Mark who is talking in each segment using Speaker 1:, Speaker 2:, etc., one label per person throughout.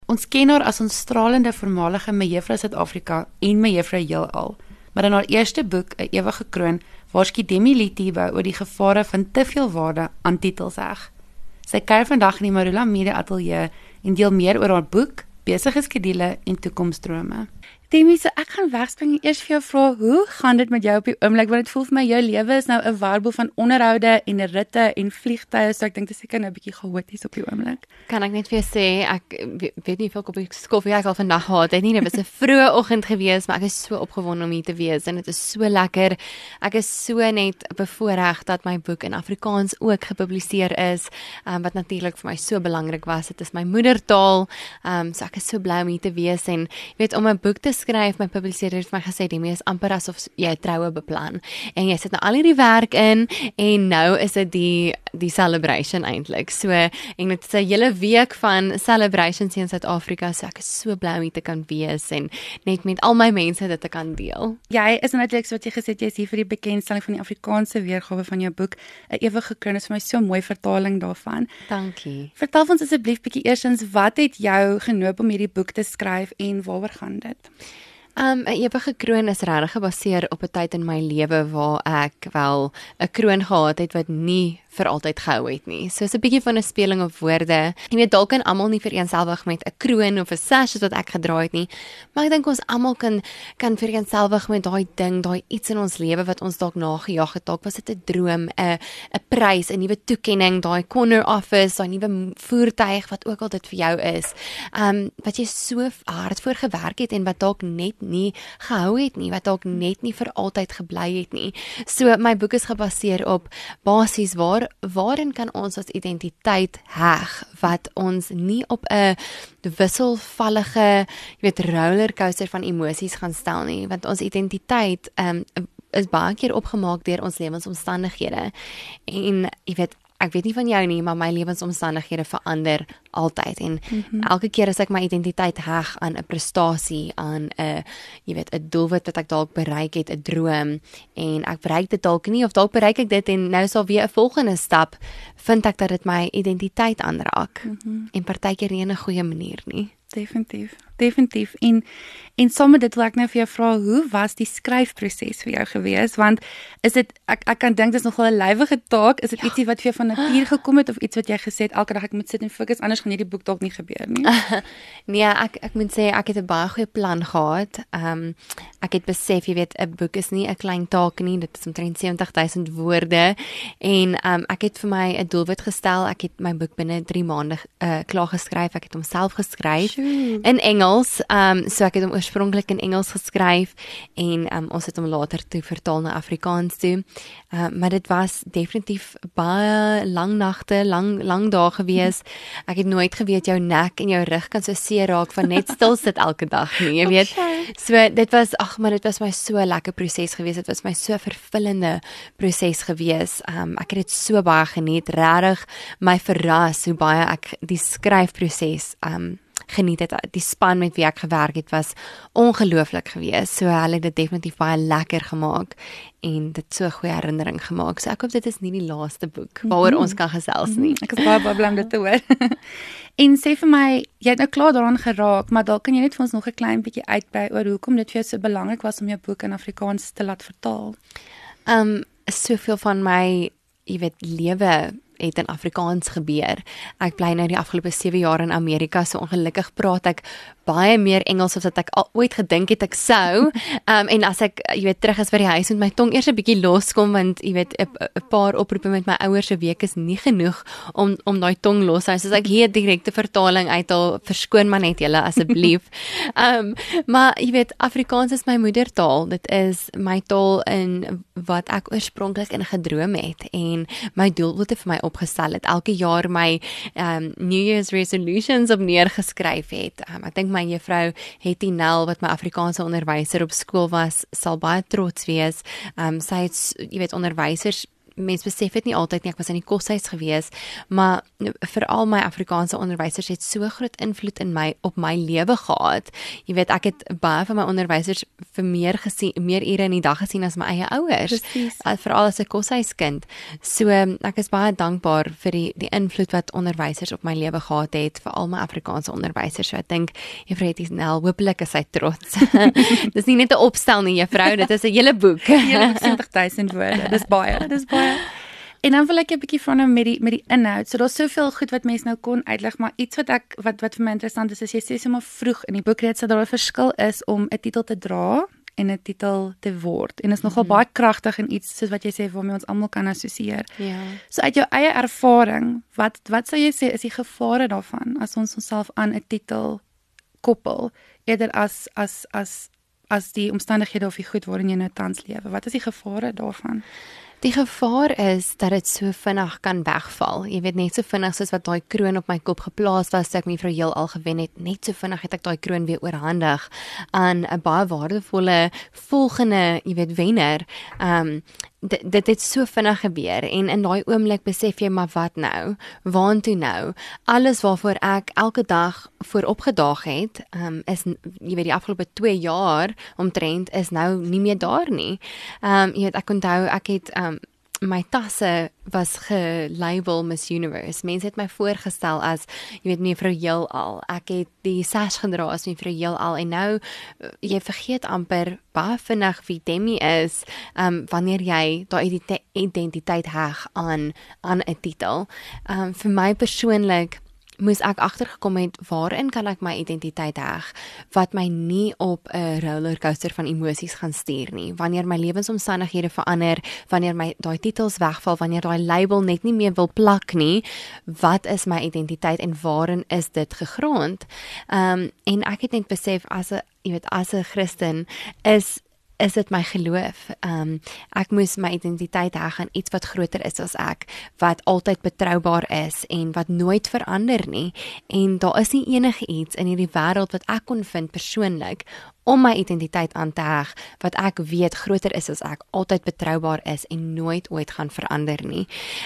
Speaker 1: Ons ken haar as ons stralende voormalige mejuffrou Suid-Afrika en mejuffrou Heelal, maar in haar eerste boek, 'n ewige kroon, waarsku Demi Litiba oor die gevare van te veel waarde aan titels heg. Sy kuier vandag in die Marula Media Ateljee en deel meer oor haar boek, besige skedules en toekomsdrome. Demi, so ek gaan wegspring en eers vir jou vra, hoe gaan dit met jou op die oomblik? Want dit voel vir my jou lewe is nou 'n warboel van onderhoude en ritte en vliegtye, so ek dink dit is seker nou 'n bietjie chaoties op die oomblik.
Speaker 2: Kan ek net vir jou sê, ek weet nie veel koppies koffie ek al vandag gehad het nie. Dit was 'n vroeë oggend gewees, maar ek is so opgewonde om hier te wees en dit is so lekker. Ek is so net bevoorreg dat my boek in Afrikaans ook gepubliseer is, wat natuurlik vir my so belangrik was. Dit is my moedertaal, so ek is so bly om hier te wees en weet om 'n boek te skryf, my publiseerder het my gesê, Demi, is amper asof jy troue beplan. En jy sit nou al hierdie werk in en nou is dit die celebration eintlik. So en dit is 'n hele week van celebrations hier in Suid-Afrika, so ek is so bly om hier te kan wees en net met al my mense dit te kan deel.
Speaker 1: Jy is natuurlik so wat jy gesê het, jy is hier vir die bekendstelling van die Afrikaanse weergawe van jou boek, 'n ewige kroon, is vir my so 'n mooi vertaling daarvan.
Speaker 2: Dankie.
Speaker 1: Vertel ons asseblief bietjie eerstens, wat het jou genoop om hierdie boek te skryf en waaroor gaan dit?
Speaker 2: 'n Ewige kroon is regtig gebaseer op 'n tyd in my lewe waar ek wel 'n kroon gehad het wat nie vir altyd gehou het nie. So is 'n bietjie van 'n speling op woorde. Jy weet, dalk kan almal nie vereenselwig met 'n kroon of 'n sash wat ek gedra het nie, maar ek dink ons almal kan vereenselwig met daai ding, daai iets in ons lewe wat ons dalk nagejaag het. Dalk was dit 'n droom, 'n prys, 'n nuwe toekenning, daai corner office, daai nuwe voertuig, wat ook al dit vir jou is. Wat jy so hard voor gewerk het en wat dalk net nie gehou het nie, wat dalk net nie vir altyd gebly het nie. So my boek is gebaseer op basies waarin kan ons identiteit heg wat ons nie op 'n wisselvallige, jy weet, rollercoaster van emosies gaan stel nie, want ons identiteit is baie keer opgemaak deur ons lewensomstandighede. En jy weet, ek weet nie van jou nie, maar my lewensomstandighede verander altyd en elke keer as ek my identiteit heg aan 'n prestasie, aan 'n, jy weet, 'n doelwit wat ek dalk bereik het, 'n droom, en ek bereik dit dalk nie of dalk bereik ek dit en nou is daar weer 'n volgende stap, vind ek dat dit my identiteit aanraak en partykeer nie in 'n goeie manier nie.
Speaker 1: Definitief. En saam met dit wil ek nou vir jou vra, hoe was die skryfproses vir jou gewees? Want is dit, ek kan dink dis nogal 'n lywige taak, is dit ietsie wat vir jou van natuur gekom het of iets wat jy gesê het elke dag ek moet sit en fokus, anders gaan hierdie boek dalk nie gebeur nie?
Speaker 2: Nee, ek moet sê ek het 'n baie goeie plan gehad. Ek het besef, jy weet, 'n boek is nie 'n klein taak nie, dit is omtrent 70,000 woorde en ek het vir my 'n doelwit gestel. Ek het my boek binne 3 maande klaar geskryf. Ek het hom self geskryf in Engels. So ek het hom oorspronklik in Engels geskryf en ons het hom later toe vertaal na Afrikaans toe. Maar dit was definitief baie lang nagte, lang dae gewees. Ek het nooit geweet jou nek en jou rug kan so seer raak van net stil sit elke dag nie, jy weet. So dit was, maar dit was my so lekker proses gewees. Dit was my so vervullende proses gewees. Ek het dit so baie geniet, regtig my verras hoe baie ek die skryfproses geniet het. Die span met wie ek gewerk het was ongelooflik geweest. So hulle het dit definitief baie lekker gemaak en dit so 'n goeie herinnering gemaak. So ek hoop dit is nie die laaste boek waaroor ons kan gesels nie.
Speaker 1: Ek is baie bly om dit te hoor. En sê vir my, jy het nou klaar daaraan geraak, maar dalk kan jy net vir ons nog 'n klein bietjie uitbrei oor hoekom dit vir jou so belangrik was om jou boek in Afrikaans te laat vertaal.
Speaker 2: Soveel van my, jy weet, lewe het in Afrikaans gebeur. Ek bly nou die afgelope 7 jaar in Amerika, so ongelukkig praat ek baie meer Engels as wat ek ooit gedink het ek sou. En as ek, jy weet, terug is by die huis met my tong eers 'n bietjie loskom, want jy weet, 'n paar oproepe met my ouers se week is nie genoeg om daai tong los te hou. So as ek hier direkte vertaling uithaal, verskoon maar net julle asseblief. Maar jy weet, Afrikaans is my moedertaal. Dit is my taal in wat ek oorspronklik in gedroom het en my doelwitte vir my opgestel het. Elke jaar my New Year's resolutions op neergeskryf het. Ek dink my juffrou Hetty Nel, wat my Afrikaanse onderwyser op skool was, sal baie trots wees. Sy het, jy weet, onderwysers mens besef dit nie altyd nie, ek was in die koshuis gewees, maar veral my Afrikaanse onderwysers het so groot invloed op my lewe gehad. Jy weet, ek het baie van my onderwysers vir meer ure in die dag gesien as my eie ouers, veral as 'n koshuiskind. So ek is baie dankbaar vir die invloed wat onderwysers op my lewe gehad het, veral my Afrikaanse onderwysers. So ek dink Juffrou Hetty Snell, hopelik is sy trots. Dis nie net 'n opstel nie, juffrou, dit is 'n hele boek.
Speaker 1: 70,000 woorde. Dis baie. En dan wil ek 'n bietjie van met die inhoud. So daar's soveel goed wat mense nou kon uitlig, maar iets wat vir my interessant is jy sê sommer vroeg in die boek reeds dat daar 'n verskil is om 'n titel te dra en 'n titel te word. En is nogal baie kragtig en iets soos wat jy sê waarmee ons almal kan assosieer.
Speaker 2: Ja.
Speaker 1: So uit jou eie ervaring, wat sou jy sê is die gevare daarvan as ons onsself aan 'n titel koppel eerder as die omstandighede of die goed waarin jy nou tans lewe? Wat is die gevare daarvan?
Speaker 2: Die gevaar is dat dit so vinnig kan wegval. Jy weet, net so vinnig soos wat daai kroon op my kop geplaas was, toe ek mevrou Heelal gewen het, net so vinnig het ek daai kroon weer oorhandig aan 'n baie waardevolle volgende, jy weet, wenner. Dit het so vinnig gebeur en in daai oomblik besef jy, maar wat nou? Waantoe nou? Alles waarvoor ek elke dag voor opgedaag het, is, jy weet, die afgelope 2 jaar omtrent is nou nie meer daar nie. Jy weet, ek onthou, ek het my tasse was gelabel Miss Universe. Mense het my voorgestel as, jy weet, mevrou Heelal. Ek het die sash gedra as mevrou Heelal en nou, jy vergeet amper baie vinnig wie Demi is, wanneer jy daai identiteit heg aan 'n titel. Vir my persoonlik moes ek agtergekom het waarin kan ek my identiteit heg wat my nie op 'n rollercoaster van emosies gaan stuur nie. Wanneer my lewensomstandighede verander, wanneer my daai titels wegval, wanneer daai label net nie meer wil plak nie, wat is my identiteit en waarin is dit gegrond? En ek het net besef as 'n Christen is dit my geloof. Ek moes my identiteit heg aan iets wat groter is as ek, wat altyd betroubaar is en wat nooit verander nie. En daar is nie enige iets in hierdie wêreld wat ek kon vind persoonlik om my identiteit aan te heg, wat ek weet groter is as ek, altyd betroubaar is en nooit ooit gaan verander nie.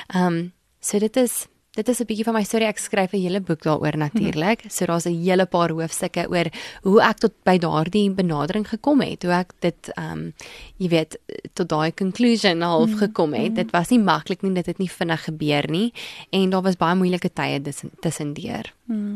Speaker 2: So dit is 'n bietjie van my storie. Ek skryf 'n hele boek daaroor natuurlik. So daar's 'n hele paar hoofstukke oor hoe ek tot by daardie benadering gekom het, hoe ek dit jy weet, tot daai conclusion half gekom het. Dit was nie maklik nie, dit het nie vinnig gebeur nie en daar was baie moeilike tye tussendeur.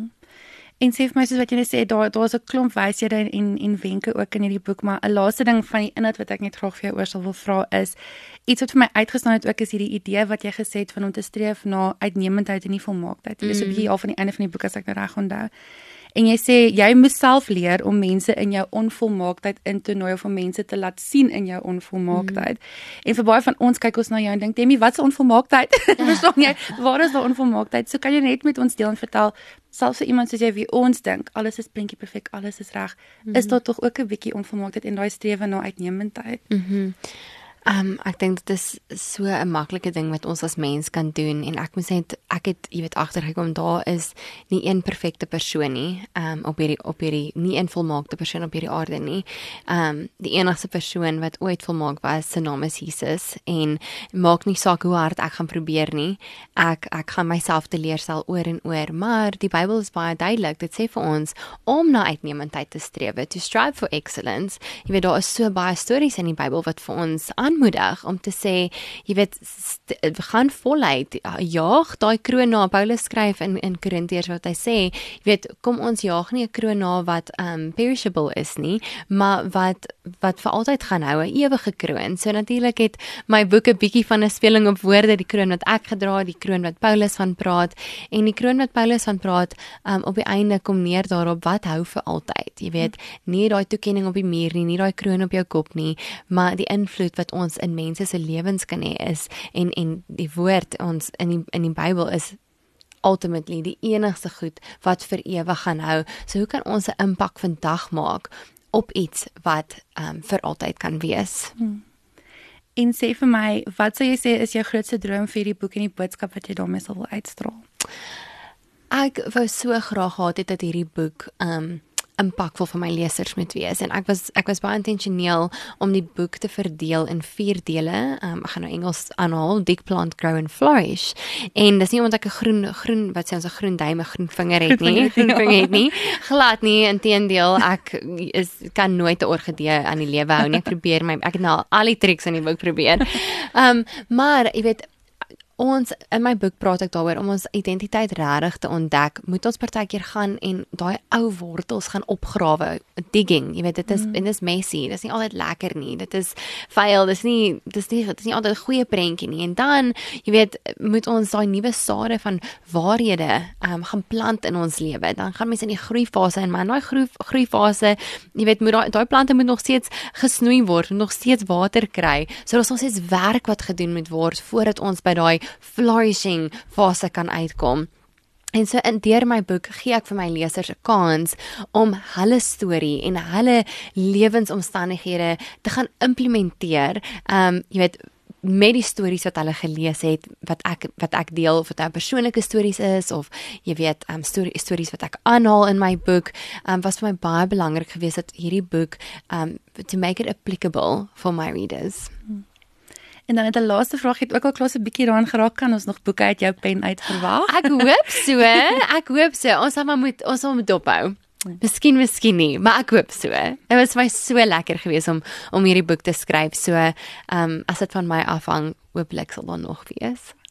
Speaker 1: En sê vir my, soos wat jy net sê, daar's 'n klomp wyshede en wenke ook in hierdie boek, maar 'n laaste ding van die inhoud wat ek net graag vir jou oor sal wil vra is, iets wat vir my uitgestaan het ook is hierdie idee wat jy gesê het van om te streef na uitnemendheid en nie volmaaktheid. Dit is 'n bietjie al van die einde van die boek as ek nou reg onthou. En jy sê, jy moet self leer om mense in jou onvolmaaktheid in te nooi of om mense te laat sien in jou onvolmaaktheid. En vir baie van ons kyk ons na jou en dink, Demi, wat is onvolmaaktheid? Verstaan jy, waar is daar onvolmaaktheid? So kan jy net met ons deel en vertel, selfs vir iemand soos jy wie ons dink, alles is prentjie perfek, alles is reg, is daar tog ook 'n bietjie onvolmaaktheid en daai strewe na uitnemendheid?
Speaker 2: Ek dink dit is so 'n maklike ding wat ons as mens kan doen en ek het jy weet agtergekom daar is nie een perfekte persoon nie op hierdie nie een volmaakte persoon op hierdie aarde nie. Die enigste persoon wat ooit volmaak was, sy naam is Jesus en maak nie saak hoe hard ek gaan probeer nie. Ek gaan myself teleurstel oor en oor, maar die Bybel is baie duidelik. Dit sê vir ons om na uitnemendheid te streef, to strive for excellence. Jy weet daar is so baie stories in die Bybel wat vir ons aanmoedig om te sê, jy weet, gaan voluit, jaag daai kroon na. Paulus skryf in Korintiërs wat hy sê, jy weet, kom ons jaag nie 'n kroon na wat perishable is nie, maar wat vir altyd gaan hou, 'n ewige kroon. So natuurlik het my boek 'n bietjie van 'n speling op woorde, die kroon wat ek gedra, die kroon wat Paulus van praat, en die kroon wat Paulus van praat, op die einde kom neer daarop, wat hou vir altyd, jy weet, nie daai toekenning op die muur nie daai kroon op jou kop nie, maar die invloed wat ons in mense se lewens kan hê is, en die woord ons in die Bybel is ultimately die enigste goed wat vir ewig gaan hou. So hoe kan ons 'n impak vandag maak op iets wat vir altyd kan wees?
Speaker 1: En sê vir my, wat sou jy sê is jou grootste droom vir hierdie boek en die boodskap wat jy daarmee sal uitstraal?
Speaker 2: Ek wou so graag gehad het dat hierdie boek impakvol vir my lesers moet wees. En ek was baie intentioneel om die boek te verdeel in 4 dele. Ek gaan nou Engels aanhaal, Dig, Plant, Grow and Flourish. En dis nie omdat ek 'n groen wat sê ons 'n groen duim, 'n groen vinger het nie, glad nie, inteendeel, ek kan nooit 'n orgidee aan die lewe hou nie. Ek het nou al die triks in die boek probeer. Maar jy weet, in my boek praat ek daaroor om ons identiteit regtig te ontdek, moet ons partykeer gaan en daai ou wortels gaan opgrawe, digging, jy weet, dit is messy, dit is nie altyd lekker nie, dit is vuil, dit is nie altyd 'n goeie prentjie nie, en dan, jy weet, moet ons daai nuwe sade van waarhede gaan plant in ons lewe, dan gaan mense in die groeifase, en maar in daai groeifase, jy weet, daai plante moet nog steeds gesnoei word, nog steeds water kry, so ons steeds werk wat gedoen moet word, voordat ons by daai flourishing fase kan uitkom. En so deur my boek gee ek vir my lesers 'n kans om hulle storie en hulle lewensomstandighede te gaan implementeer. Jy weet, met die stories wat hulle gelees het, wat ek deel, of dit persoonlike stories is, of jy weet, stories wat ek aanhaal in my boek, was vir my baie belangrik geweest dat hierdie boek, to make it applicable for my readers.
Speaker 1: En dan het 'n laaste vraag, het ook al klaar 'n bietjie daaraan geraak, kan ons nog boeke uit jou pen uit verwag?
Speaker 2: Ek hoop so. Ons sal moet dophou. Miskien nie, maar ek hoop so. Dit was vir my so lekker geweest om hierdie boek te skryf. So, as dit van my afhang, hooplik sal daar nog wees.